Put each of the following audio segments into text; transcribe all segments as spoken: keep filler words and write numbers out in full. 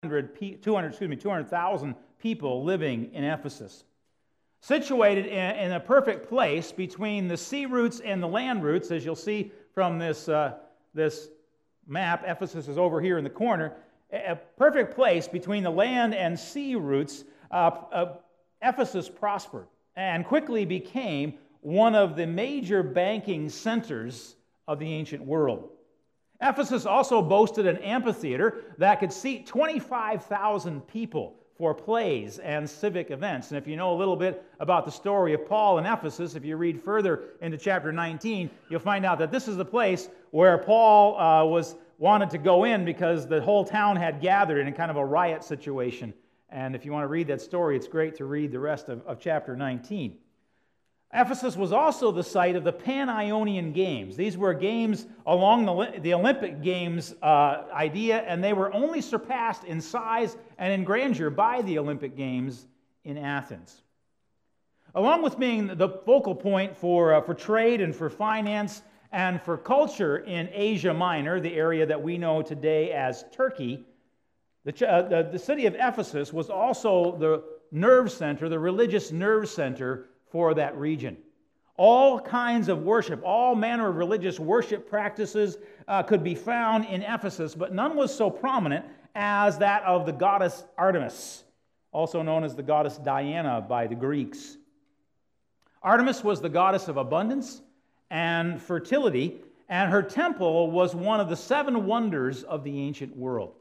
two hundred, excuse me, two hundred thousand people living in Ephesus. Situated in, in a perfect place between the sea routes and the land routes, as you'll see from this, uh, this map. Ephesus is over here in the corner. A perfect place between the land and sea routes. Uh, uh, Ephesus prospered and quickly became one of the major banking centers of the ancient world. Ephesus also boasted an amphitheater that could seat twenty-five thousand people for plays and civic events. And if you know a little bit about the story of Paul in Ephesus, if you read further into chapter nineteen, you'll find out that this is the place where Paul uh, was wanted to go in because the whole town had gathered in kind of a riot situation. And if you want to read that story, it's great to read the rest of, of chapter nineteen. Ephesus was also the site of the Pan-Ionian Games. These were games along the, the Olympic Games uh, idea, and they were only surpassed in size and in grandeur by the Olympic Games in Athens. Along with being the focal point for, uh, for trade and for finance and for culture in Asia Minor, the area that we know today as Turkey, the, uh, the, the city of Ephesus was also the nerve center, the religious nerve center for that region. All kinds of worship, all manner of religious worship practices uh, could be found in Ephesus, but none was so prominent as that of the goddess Artemis, also known as the goddess Diana by the Greeks. Artemis was the goddess of abundance and fertility, and her temple was one of the seven wonders of the ancient world.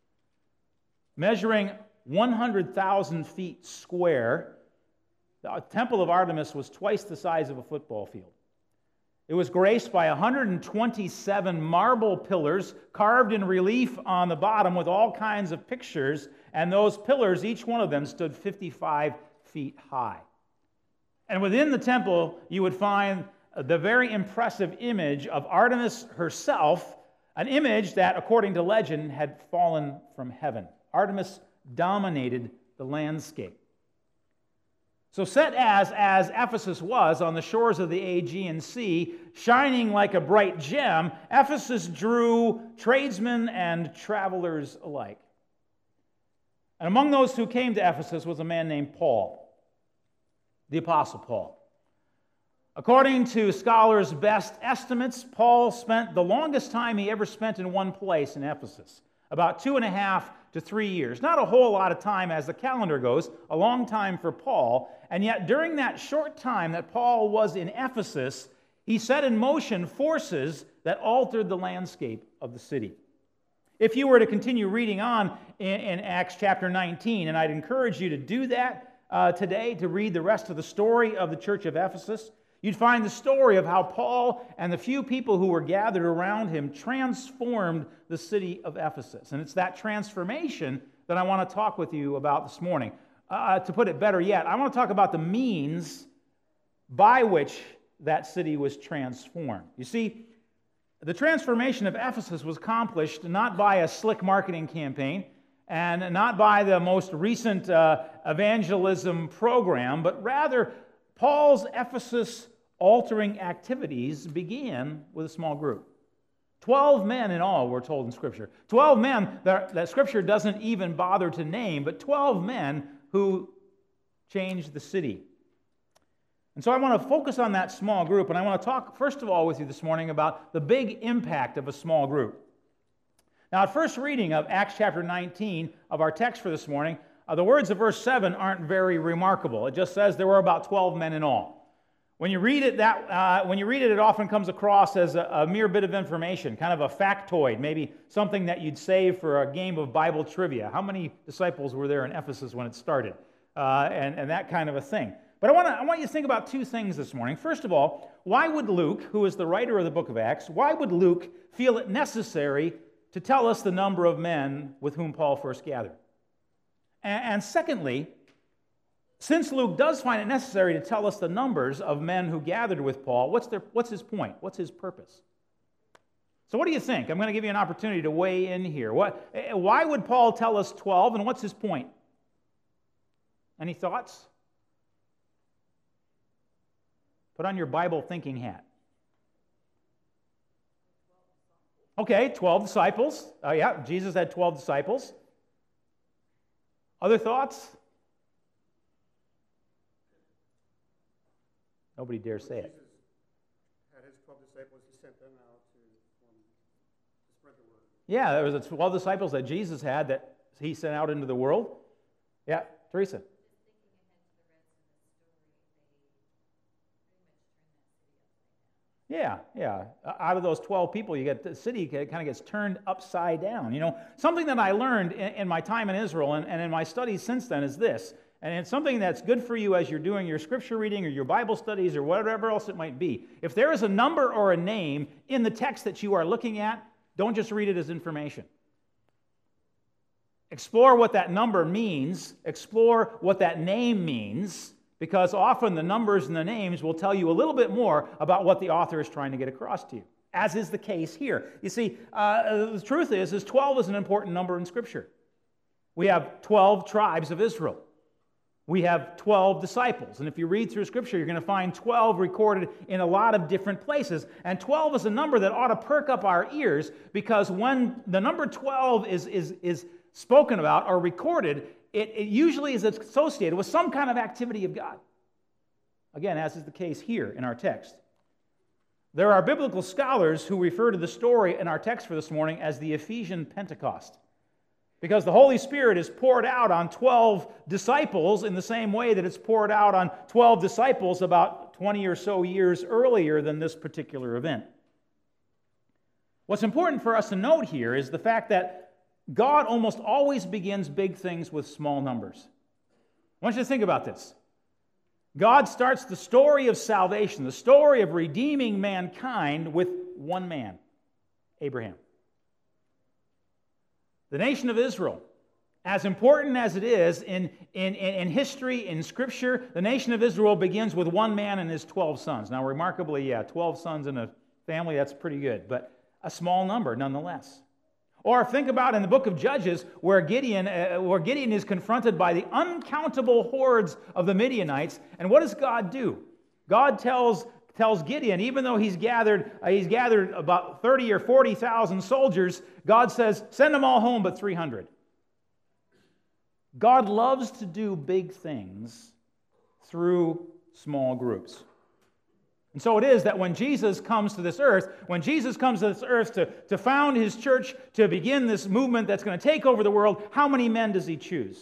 Measuring one hundred thousand feet square, the Temple of Artemis was twice the size of a football field. It was graced by one hundred twenty-seven marble pillars carved in relief on the bottom with all kinds of pictures, and those pillars, each one of them, stood fifty-five feet high. And within the temple, you would find the very impressive image of Artemis herself, an image that, according to legend, had fallen from heaven. Artemis dominated the landscape. So set as, as Ephesus was on the shores of the Aegean Sea, shining like a bright gem, Ephesus drew tradesmen and travelers alike. And among those who came to Ephesus was a man named Paul, the Apostle Paul. According to scholars' best estimates, Paul spent the longest time he ever spent in one place in Ephesus, about two and a half to three years. Not a whole lot of time as the calendar goes, a long time for Paul. And yet during that short time that Paul was in Ephesus, he set in motion forces that altered the landscape of the city. If you were to continue reading on in, in Acts chapter nineteen, and I'd encourage you to do that uh, today, to read the rest of the story of the church of Ephesus, you'd find the story of how Paul and the few people who were gathered around him transformed the city of Ephesus. And it's that transformation that I want to talk with you about this morning. Uh, to put it better yet, I want to talk about the means by which that city was transformed. You see, the transformation of Ephesus was accomplished not by a slick marketing campaign and not by the most recent uh, evangelism program, but rather Paul's Ephesus altering activities began with a small group. Twelve men in all, we're told in Scripture. Twelve men that, that Scripture doesn't even bother to name, but twelve men who changed the city. And so I want to focus on that small group, and I want to talk, first of all, with you this morning about the big impact of a small group. Now, at first reading of Acts chapter nineteen of our text for this morning, uh, the words of verse seven aren't very remarkable. It just says there were about twelve men in all. When you read it, that uh, when you read it, it often comes across as a, a mere bit of information, kind of a factoid, maybe something that you'd save for a game of Bible trivia. How many disciples were there in Ephesus when it started? Uh, and, and that kind of a thing. But I want, to, I want you to think about two things this morning. First of all, why would Luke, who is the writer of the book of Acts, why would Luke feel it necessary to tell us the number of men with whom Paul first gathered? And, and secondly, since Luke does find it necessary to tell us the numbers of men who gathered with Paul, what's, their, what's his point? What's his purpose? So what do you think? I'm going to give you an opportunity to weigh in here. What, why would Paul tell us twelve, and what's his point? Any thoughts? Put on your Bible thinking hat. Okay, twelve disciples. Oh yeah, Jesus had twelve disciples. Other thoughts? Nobody dares say it. Jesus had his twelve disciples, he sent them out to, um, to spread the word. Yeah, there was the twelve disciples that Jesus had that he sent out into the world. Yeah, Teresa. Yeah, yeah. Out of those twelve people, you get the city kind of gets turned upside down. You know, something that I learned in, in my time in Israel and, and in my studies since then is this, and it's something that's good for you as you're doing your scripture reading or your Bible studies or whatever else it might be. If there is a number or a name in the text that you are looking at, don't just read it as information. Explore what that number means. Explore what that name means. Because often the numbers and the names will tell you a little bit more about what the author is trying to get across to you, as is the case here. You see, uh, the truth is, is twelve is an important number in Scripture. We have twelve tribes of Israel. We have twelve disciples. And if you read through Scripture, you're going to find twelve recorded in a lot of different places. And twelve is a number that ought to perk up our ears, because when the number twelve is, is, is spoken about or recorded, It, it usually is associated with some kind of activity of God. Again, as is the case here in our text. There are biblical scholars who refer to the story in our text for this morning as the Ephesian Pentecost, because the Holy Spirit is poured out on twelve disciples in the same way that it's poured out on twelve disciples about twenty or so years earlier than this particular event. What's important for us to note here is the fact that God almost always begins big things with small numbers. I want you to think about this. God starts the story of salvation, the story of redeeming mankind, with one man, Abraham. The nation of Israel, as important as it is in, in, in history, in Scripture, the nation of Israel begins with one man and his twelve sons. Now, remarkably, yeah, twelve sons in a family, that's pretty good, but a small number nonetheless. Or think about in the book of Judges, where Gideon, uh, where Gideon is confronted by the uncountable hordes of the Midianites, and what does God do? God tells, tells Gideon, even though he's gathered, uh, he's gathered about thirty or forty thousand soldiers, God says, send them all home but three hundred. God loves to do big things through small groups. And so it is that when Jesus comes to this earth, when Jesus comes to this earth to, to found his church, to begin this movement that's going to take over the world, how many men does he choose?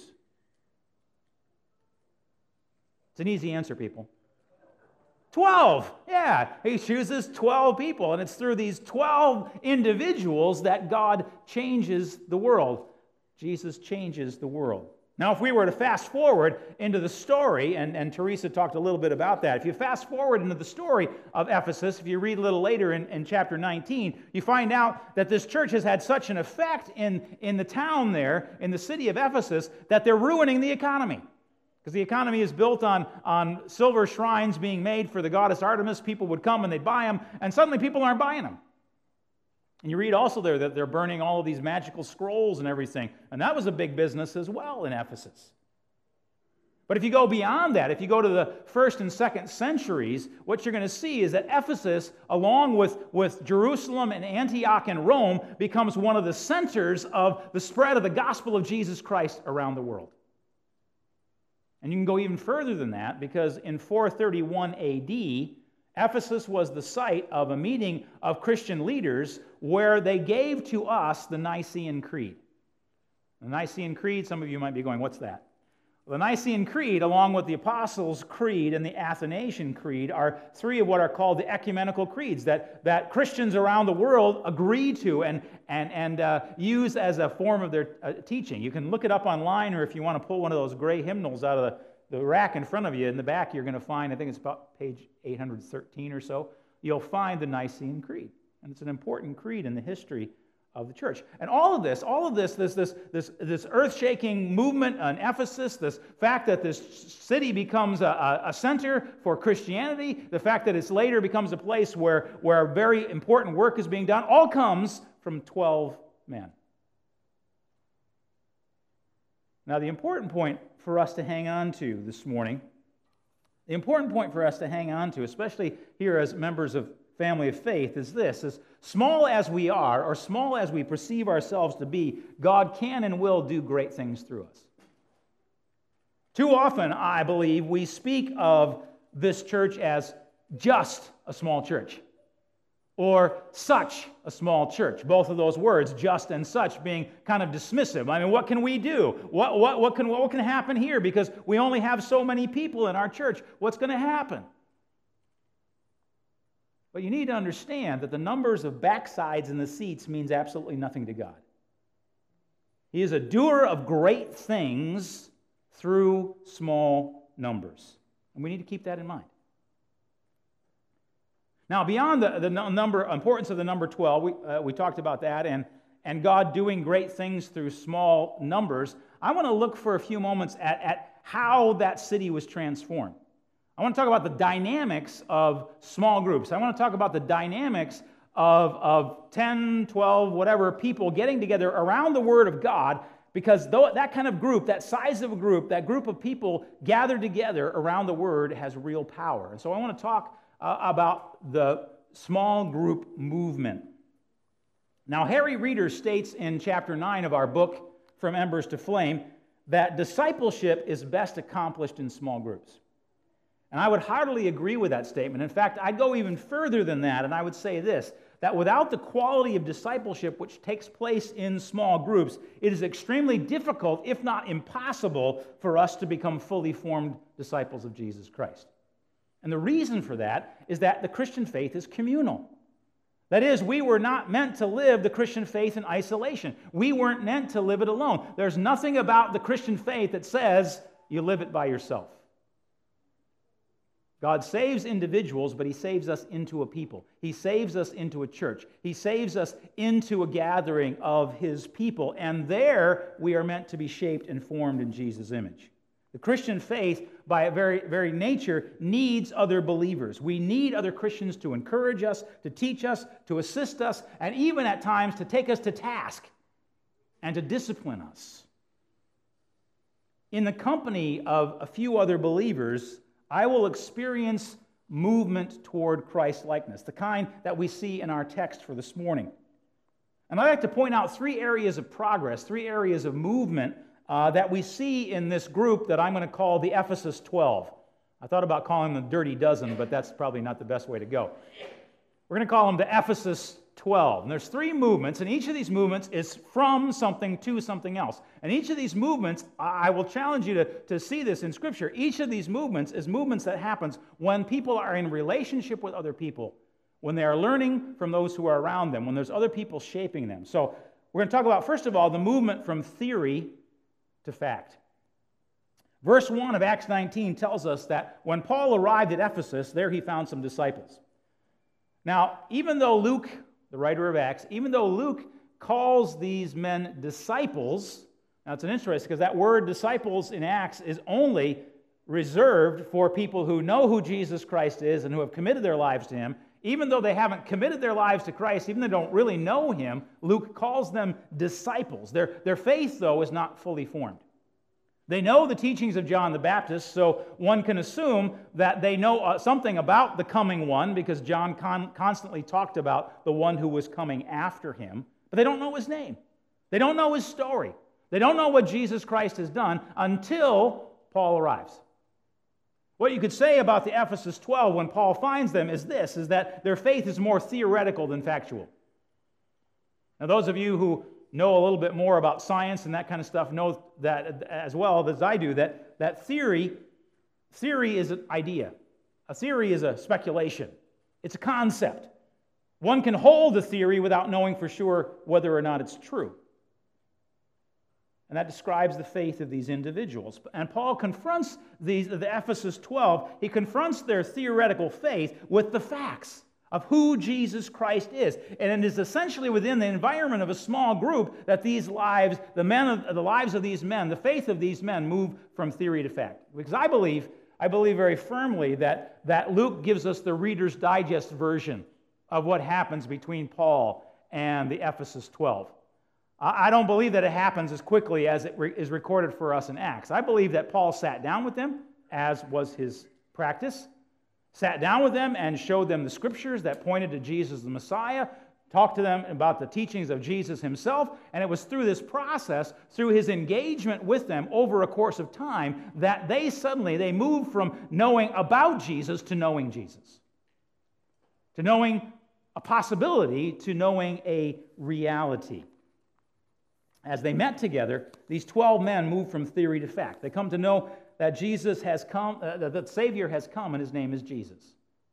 It's an easy answer, people. Twelve. Yeah, he chooses twelve people, and it's through these twelve individuals that God changes the world. Jesus changes the world. Now, if we were to fast forward into the story, and, and Teresa talked a little bit about that, if you fast forward into the story of Ephesus, if you read a little later in, in chapter nineteen, you find out that this church has had such an effect in, in the town there, in the city of Ephesus, that they're ruining the economy. Because the economy is built on, on silver shrines being made for the goddess Artemis. People would come and they'd buy them, and suddenly people aren't buying them. And you read also there that they're burning all of these magical scrolls and everything. And that was a big business as well in Ephesus. But if you go beyond that, if you go to the first and second centuries, what you're going to see is that Ephesus, along with, with Jerusalem and Antioch and Rome, becomes one of the centers of the spread of the gospel of Jesus Christ around the world. And you can go even further than that, because in four thirty-one A D, Ephesus was the site of a meeting of Christian leaders where they gave to us the Nicene Creed. The Nicene Creed, some of you might be going, what's that? The Nicene Creed, along with the Apostles' Creed and the Athanasian Creed, are three of what are called the ecumenical creeds that, that Christians around the world agree to and, and, and uh, use as a form of their uh, teaching. You can look it up online, or if you want to pull one of those gray hymnals out of the The rack in front of you, in the back, you're going to find, I think it's about page eight hundred thirteen or so, you'll find the Nicene Creed. And it's an important creed in the history of the church. And all of this, all of this, this, this, this, this earth-shaking movement in Ephesus, this fact that this city becomes a, a center for Christianity, the fact that it later becomes a place where, where very important work is being done, all comes from twelve men. Now, the important point for us to hang on to this morning, the important point for us to hang on to, especially here as members of family of faith, is this: as small as we are, or small as we perceive ourselves to be, God can and will do great things through us. Too often, I believe, we speak of this church as just a small church, or such a small church. Both of those words, just and such, being kind of dismissive. I mean, what can we do? What, what, what, can, what can happen here? Because we only have so many people in our church. What's going to happen? But you need to understand that the numbers of backsides in the seats means absolutely nothing to God. He is a doer of great things through small numbers. And we need to keep that in mind. Now, beyond the, the number, importance of the number twelve, we, uh, we talked about that, and, and God doing great things through small numbers, I want to look for a few moments at, at how that city was transformed. I want to talk about the dynamics of small groups. I want to talk about the dynamics of, of ten, twelve, whatever people getting together around the Word of God, because though that kind of group, that size of a group, that group of people gathered together around the Word has real power. And so I want to talk uh, about the small group movement. Now, Harry Reeder states in chapter nine of our book, From Embers to Flame, that discipleship is best accomplished in small groups. And I would heartily agree with that statement. In fact, I'd go even further than that, and I would say this, that without the quality of discipleship which takes place in small groups, it is extremely difficult, if not impossible, for us to become fully formed disciples of Jesus Christ. And the reason for that is that the Christian faith is communal. That is, we were not meant to live the Christian faith in isolation. We weren't meant to live it alone. There's nothing about the Christian faith that says you live it by yourself. God saves individuals, but He saves us into a people. He saves us into a church. He saves us into a gathering of His people. And there we are meant to be shaped and formed in Jesus' image. The Christian faith, by its very, very nature, needs other believers. We need other Christians to encourage us, to teach us, to assist us, and even at times to take us to task and to discipline us. In the company of a few other believers, I will experience movement toward Christ-likeness, the kind that we see in our text for this morning. And I'd like to point out three areas of progress, three areas of movement uh, that we see in this group that I'm going to call the Ephesus twelve. I thought about calling them the Dirty Dozen, but that's probably not the best way to go. We're going to call them the Ephesus twelve. And there's three movements, and each of these movements is from something to something else. And each of these movements, I will challenge you to, to see this in Scripture. Each of these movements is movements that happens when people are in relationship with other people, when they are learning from those who are around them, when there's other people shaping them. So we're going to talk about, first of all, the movement from theory to fact. Verse one of Acts nineteen tells us that when Paul arrived at Ephesus, there he found some disciples. Now, even though Luke, the writer of Acts, even though Luke calls these men disciples, now it's an interesting because that word disciples in Acts is only reserved for people who know who Jesus Christ is and who have committed their lives to Him. Even though they haven't committed their lives to Christ, even though they don't really know Him, Luke calls them disciples. Their, their faith, though, is not fully formed. They know the teachings of John the Baptist, so one can assume that they know uh, something about the coming one because John con- constantly talked about the one who was coming after him, but they don't know his name. They don't know his story. They don't know what Jesus Christ has done until Paul arrives. What you could say about the Ephesus twelve when Paul finds them is this, is that their faith is more theoretical than factual. Now, those of you who know a little bit more about science and that kind of stuff know that as well as I do, that, that theory, theory is an idea. A theory is a speculation. It's a concept. One can hold a theory without knowing for sure whether or not it's true. And that describes the faith of these individuals. And Paul confronts these, the Ephesus twelve, he confronts their theoretical faith with the facts of who Jesus Christ is. And it is essentially within the environment of a small group that these lives, the men of, the lives of these men, the faith of these men move from theory to fact. Because I believe, I believe very firmly that, that Luke gives us the Reader's Digest version of what happens between Paul and the Ephesus twelve. I don't believe that it happens as quickly as it re- is recorded for us in Acts. I believe that Paul sat down with them, as was his practice, sat down with them and showed them the scriptures that pointed to Jesus the Messiah, talked to them about the teachings of Jesus himself, and it was through this process, through his engagement with them over a course of time, that they suddenly, they moved from knowing about Jesus to knowing Jesus. To knowing a possibility to knowing a reality. As they met together, these twelve men moved from theory to fact. They come to know that Jesus has come, uh, that the Savior has come, and his name is Jesus.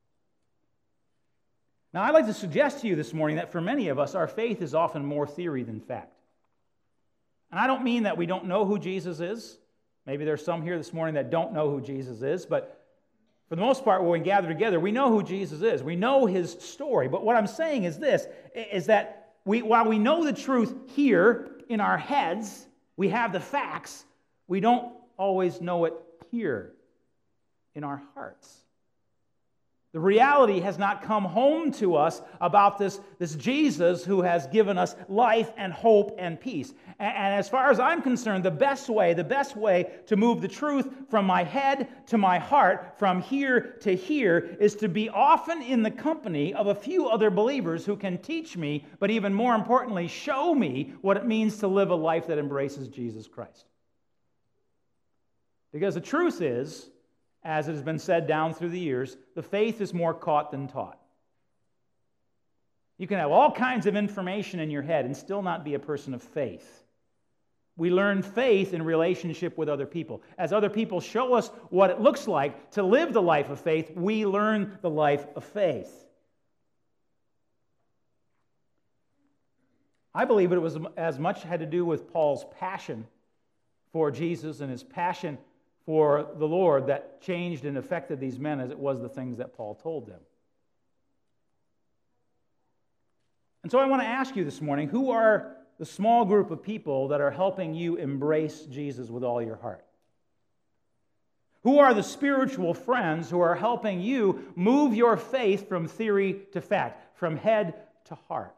Now, I'd like to suggest to you this morning that for many of us, our faith is often more theory than fact. And I don't mean that we don't know who Jesus is. Maybe there's some here this morning that don't know who Jesus is, but for the most part, when we gather together, we know who Jesus is. We know his story. But what I'm saying is this, is that we, while we know the truth here in our heads, we have the facts, we don't always know it here in our hearts. The reality has not come home to us about this, this Jesus who has given us life and hope and peace. And, and as far as I'm concerned, the best way, the best way to move the truth from my head to my heart, from here to here, is to be often in the company of a few other believers who can teach me, but even more importantly, show me what it means to live a life that embraces Jesus Christ. Because the truth is, as it has been said down through the years, the faith is more caught than taught. You can have all kinds of information in your head and still not be a person of faith. We learn faith in relationship with other people. As other people show us what it looks like to live the life of faith, we learn the life of faith. I believe it was as much had to do with Paul's passion for Jesus and his passion for the Lord that changed and affected these men as it was the things that Paul told them. And so I want to ask you this morning, who are the small group of people that are helping you embrace Jesus with all your heart? Who are the spiritual friends who are helping you move your faith from theory to fact, from head to heart?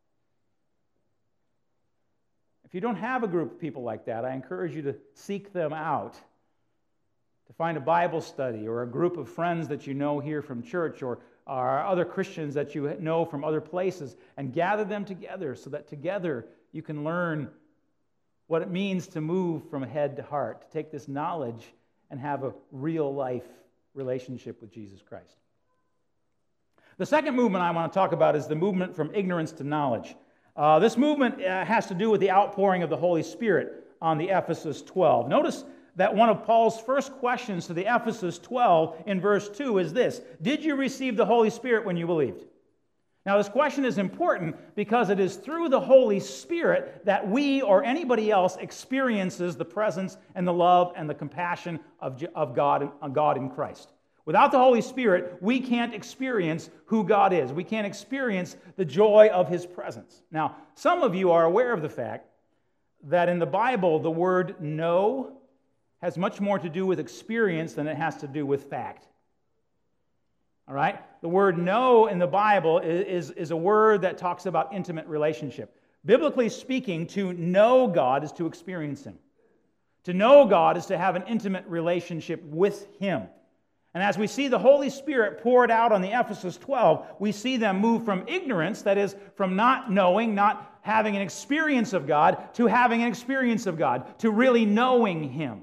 If you don't have a group of people like that, I encourage you to seek them out. To find a Bible study or a group of friends that you know here from church or, or other Christians that you know from other places and gather them together so that together you can learn what it means to move from head to heart, to take this knowledge and have a real life relationship with Jesus Christ. The second movement I want to talk about is the movement from ignorance to knowledge. Uh, this movement uh, has to do with the outpouring of the Holy Spirit on the Ephesus twelve. Notice that one of Paul's first questions to the Ephesus twelve in verse two is this: did you receive the Holy Spirit when you believed? Now, this question is important because it is through the Holy Spirit that we or anybody else experiences the presence and the love and the compassion of, of God, of God in Christ. Without the Holy Spirit, we can't experience who God is. We can't experience the joy of His presence. Now, some of you are aware of the fact that in the Bible, the word know has much more to do with experience than it has to do with fact. All right? The word know in the Bible is, is, is a word that talks about intimate relationship. Biblically speaking, to know God is to experience Him. To know God is to have an intimate relationship with Him. And as we see the Holy Spirit poured out on the Ephesus twelve, we see them move from ignorance, that is, from not knowing, not having an experience of God, to having an experience of God, to really knowing Him.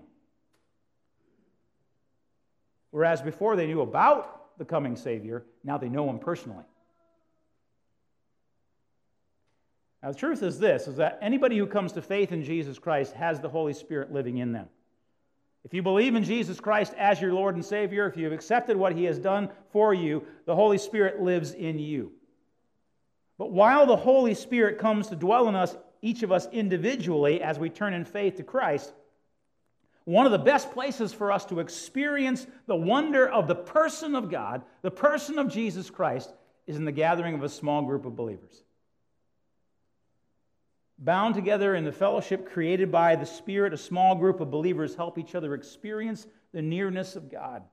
Whereas before they knew about the coming Savior, now they know Him personally. Now the truth is this, is that anybody who comes to faith in Jesus Christ has the Holy Spirit living in them. If you believe in Jesus Christ as your Lord and Savior, if you've accepted what He has done for you, the Holy Spirit lives in you. But while the Holy Spirit comes to dwell in us, each of us individually, as we turn in faith to Christ, one of the best places for us to experience the wonder of the person of God, the person of Jesus Christ, is in the gathering of a small group of believers. Bound together in the fellowship created by the Spirit, a small group of believers help each other experience the nearness of God.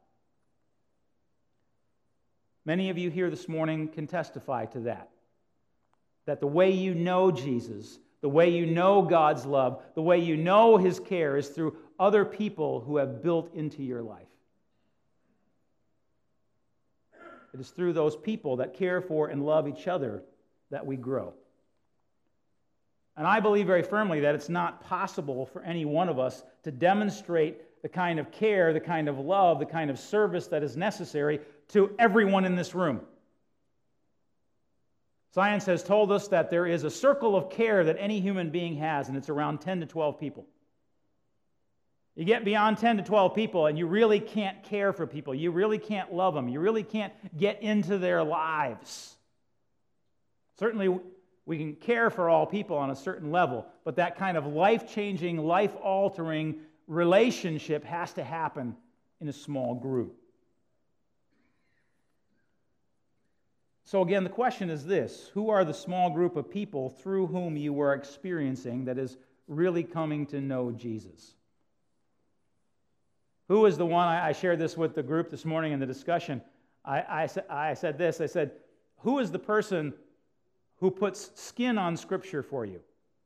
Many of you here this morning can testify to that. That the way you know Jesus, the way you know God's love, the way you know His care is through other people who have built into your life. It is through those people that care for and love each other that we grow. And I believe very firmly that it's not possible for any one of us to demonstrate the kind of care, the kind of love, the kind of service that is necessary to everyone in this room. Science has told us that there is a circle of care that any human being has, and it's around ten to twelve people. You get beyond ten to twelve people, and you really can't care for people. You really can't love them. You really can't get into their lives. Certainly, we can care for all people on a certain level, but that kind of life-changing, life-altering relationship has to happen in a small group. So again, the question is this: who are the small group of people through whom you are experiencing that is really coming to know Jesus? Who is the one? I shared this with the group this morning in the discussion. I, I, I said this, I said, who is the person who puts skin on Scripture for you?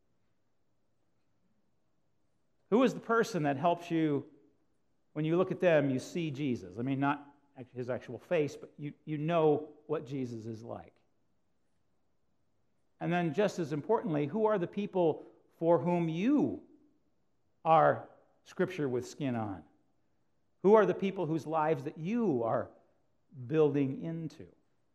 Who is the person that helps you, when you look at them, you see Jesus? I mean, not his actual face, but you, you know what Jesus is like. And then just as importantly, who are the people for whom you are Scripture with skin on? Who are the people whose lives that you are building into?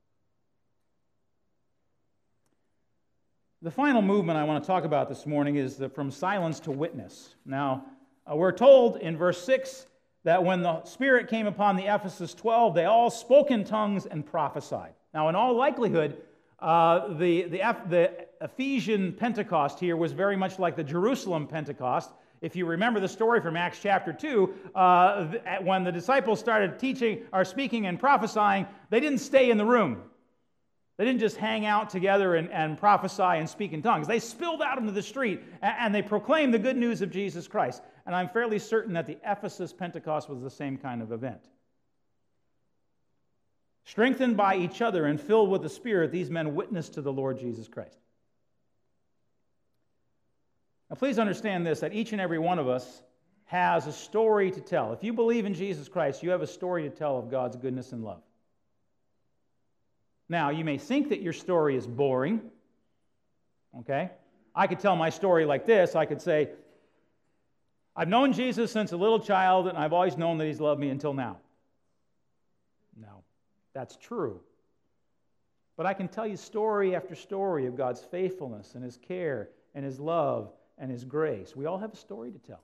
The final movement I want to talk about this morning is the from silence to witness. Now, uh, we're told in verse six that when the Spirit came upon the Ephesus twelve, they all spoke in tongues and prophesied. Now, in all likelihood, uh, the, the, the Ephesian Pentecost here was very much like the Jerusalem Pentecost. If you remember the story from Acts chapter two, uh, when the disciples started teaching or speaking and prophesying, they didn't stay in the room. They didn't just hang out together and, and prophesy and speak in tongues. They spilled out into the street and, and they proclaimed the good news of Jesus Christ. And I'm fairly certain that the Ephesus Pentecost was the same kind of event. Strengthened by each other and filled with the Spirit, these men witnessed to the Lord Jesus Christ. Now please understand this, that each and every one of us has a story to tell. If you believe in Jesus Christ, you have a story to tell of God's goodness and love. Now, you may think that your story is boring, okay? I could tell my story like this. I could say, I've known Jesus since a little child, and I've always known that He's loved me until now. No, that's true. But I can tell you story after story of God's faithfulness and His care and His love and His grace. We all have a story to tell.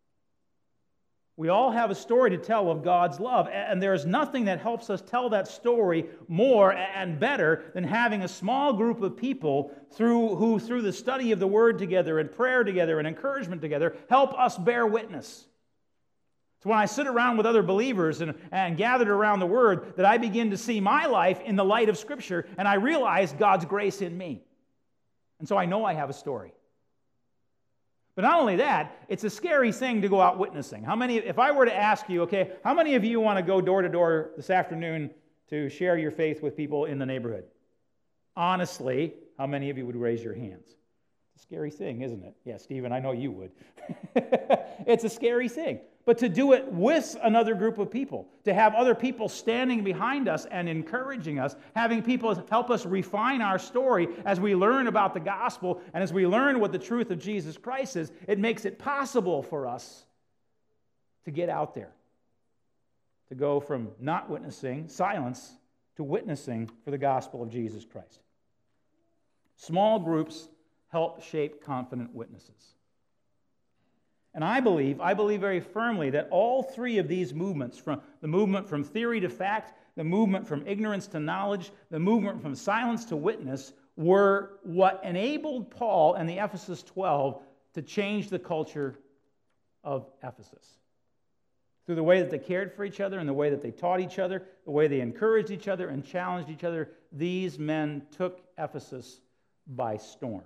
We all have a story to tell of God's love, and there is nothing that helps us tell that story more and better than having a small group of people through who, through the study of the Word together and prayer together and encouragement together, help us bear witness. It's when I sit around with other believers and, and gathered around the Word that I begin to see my life in the light of Scripture, and I realize God's grace in me. And so I know I have a story. But not only that, it's a scary thing to go out witnessing. How many, if I were to ask you, okay, how many of you want to go door to door this afternoon to share your faith with people in the neighborhood? Honestly, how many of you would raise your hands? It's a scary thing, isn't it? Yeah, Stephen, I know you would. It's a scary thing. But to do it with another group of people, to have other people standing behind us and encouraging us, having people help us refine our story as we learn about the gospel and as we learn what the truth of Jesus Christ is, it makes it possible for us to get out there, to go from not witnessing, silence, to witnessing for the gospel of Jesus Christ. Small groups help shape confident witnesses. And I believe, I believe very firmly that all three of these movements, from the movement from theory to fact, the movement from ignorance to knowledge, the movement from silence to witness, were what enabled Paul and the Ephesus twelve to change the culture of Ephesus. Through the way that they cared for each other and the way that they taught each other, the way they encouraged each other and challenged each other, these men took Ephesus by storm.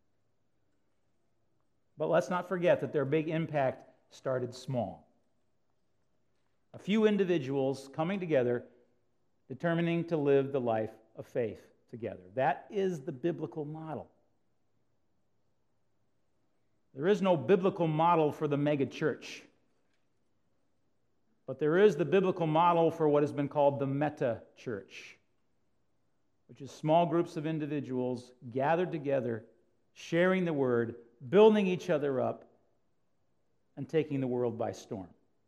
But let's not forget that their big impact started small. A few individuals coming together, determining to live the life of faith together. That is the biblical model. There is no biblical model for the mega church. But there is the biblical model for what has been called the meta church. which is small groups of individuals gathered together, sharing the word, building each other up, and taking the world by storm.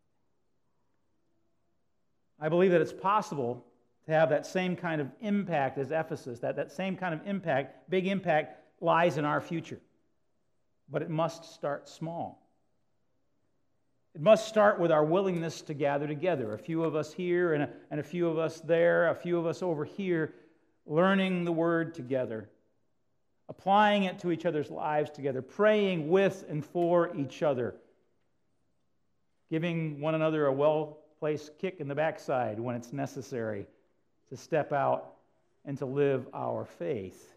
I believe that it's possible to have that same kind of impact as Ephesus, that that same kind of impact, big impact, lies in our future. But it must start small. It must start with our willingness to gather together. A few of us here and a, and a few of us there, a few of us over here, learning the word together, applying it to each other's lives together, praying with and for each other, giving one another a well-placed kick in the backside when it's necessary to step out and to live our faith.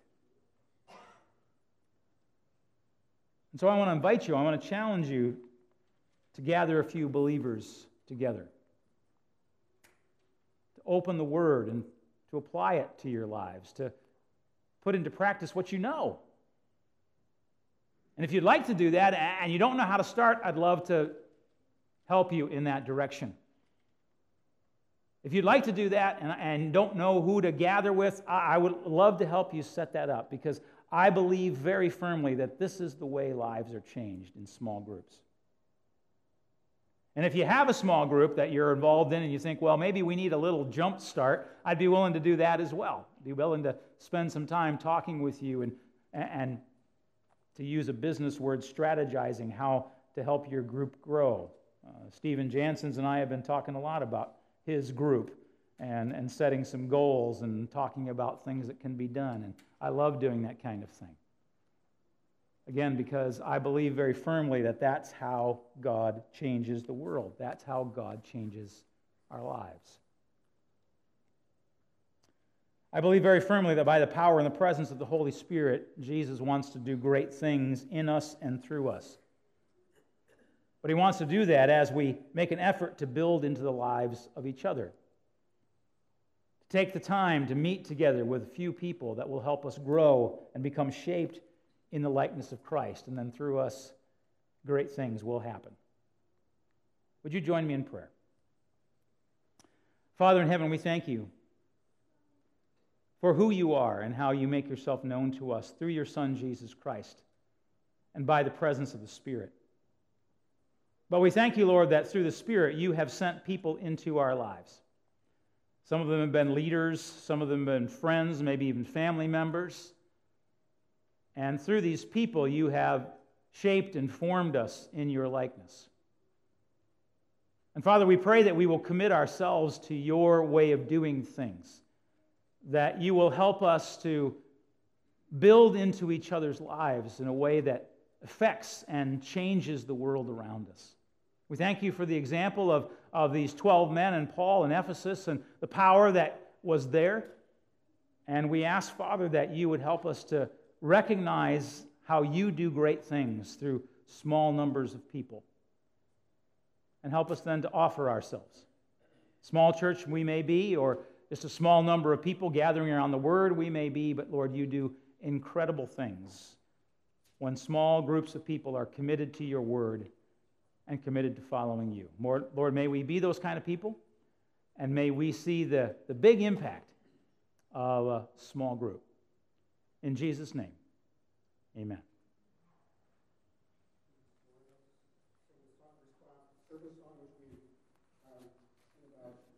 And so I want to invite you, I want to challenge you to gather a few believers together, to open the Word and to apply it to your lives, to put into practice what you know. And if you'd like to do that and you don't know how to start, I'd love to help you in that direction. If you'd like to do that and, and don't know who to gather with, I, I would love to help you set that up, because I believe very firmly that this is the way lives are changed in small groups. And if you have a small group that you're involved in and you think, well, maybe we need a little jump start, I'd be willing to do that as well. I'd be willing to spend some time talking with you and, and to use a business word, strategizing how to help your group grow. Uh, Stephen Janssens and I have been talking a lot about his group and, and setting some goals and talking about things that can be done. And I love doing that kind of thing. Again, because I believe very firmly that that's how God changes the world. That's how God changes our lives. I believe very firmly that by the power and the presence of the Holy Spirit, Jesus wants to do great things in us and through us. But he wants to do that as we make an effort to build into the lives of each other. To take the time to meet together with a few people that will help us grow and become shaped in the likeness of Christ, and then through us, great things will happen. Would you join me in prayer? Father in heaven, we thank you for who you are and how you make yourself known to us through your Son, Jesus Christ, and by the presence of the Spirit. But we thank you, Lord, that through the Spirit you have sent people into our lives. Some of them have been leaders, some of them have been friends, maybe even family members. And through these people, you have shaped and formed us in your likeness. And Father, we pray that we will commit ourselves to your way of doing things, that you will help us to build into each other's lives in a way that affects and changes the world around us. We thank you for the example of, of these twelve men and Paul in Ephesus and the power that was there. And we ask, Father, that you would help us to recognize how you do great things through small numbers of people. And help us then to offer ourselves. Small church we may be, or just a small number of people gathering around the Word we may be, but Lord, you do incredible things when small groups of people are committed to your Word and committed to following you. More, Lord, may we be those kind of people, and may we see the, the big impact of a small group. In Jesus' name, amen. Service song which we um, in about